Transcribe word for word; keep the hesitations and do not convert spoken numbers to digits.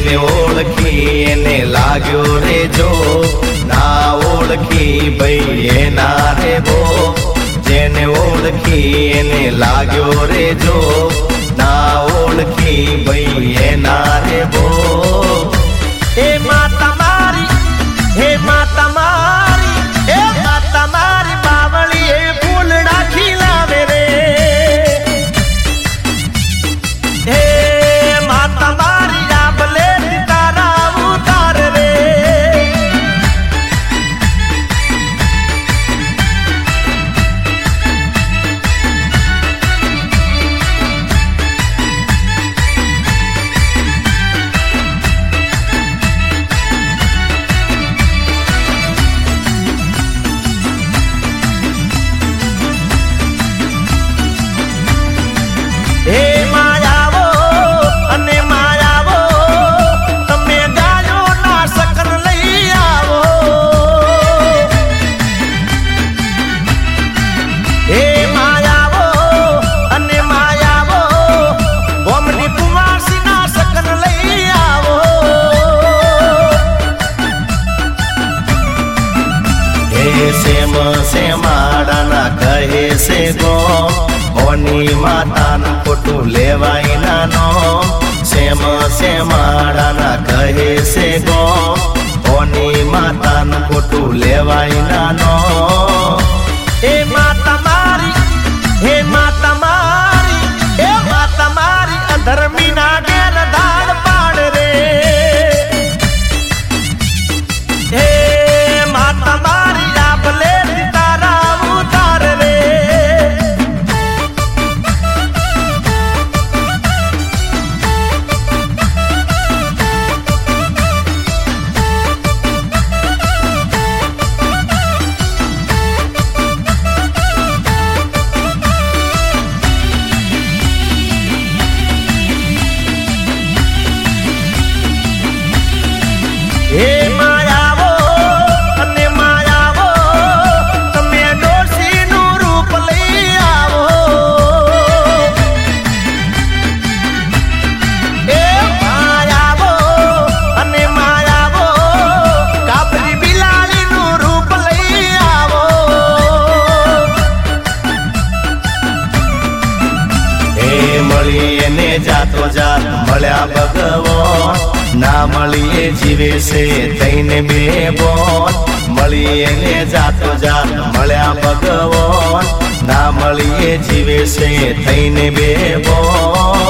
જેને ઓળખી એને લાગ્યો રે જો, ના ઓળખી ભાઈ એના રે બો, જેને ઓળખી એને લાગ્યો રે જો, ના ઓળખી ભાઈ એના રે બો. હે માતા મારી, હે માતા મારી, હે માતા મારી બાવળી એ ફૂલડા ખીલાવે રે. હે માતા મારી આબલે તારા ઉતાર રે. હે માયાવો અને માયાવો, તમે ગાયો ના શકન લઈ આવો. હે માયાવો અને માયાવો, ગોમડી કુંવાસી ના શકન લઈ આવો. હે સેમ સેમાડાના કહે છે ગો, ઓની માતાનું ખોટું લેવાય નાનો. સેમ સેમાડાના કહે છે ગો, ઓની માતાનું ખોટું લેવાય નાનો. હે માતા મારી, હે માતા મારી, હે માતા મારી અધર્મી ના ઘેર ધાડ પાડ રે. હે માતા મારી આબલે તારા ઉતાર રે. હે માયાવો અને માયાવો, તમે ડોશીનું રૂપ લઈ આવો. હે માયાવો અને માયાવો, કાપરી બિલાડીનું રૂપ લઈ આવો. હે મળી એને જાતો જાત મળ્યા ભગવાન, ના મળીએ જીવે છે થઈને બે બોન. મળી એને જાતો જાત મળ્યા ભગવાન, ના મળીએ જીવે છે થઈને બે બોન.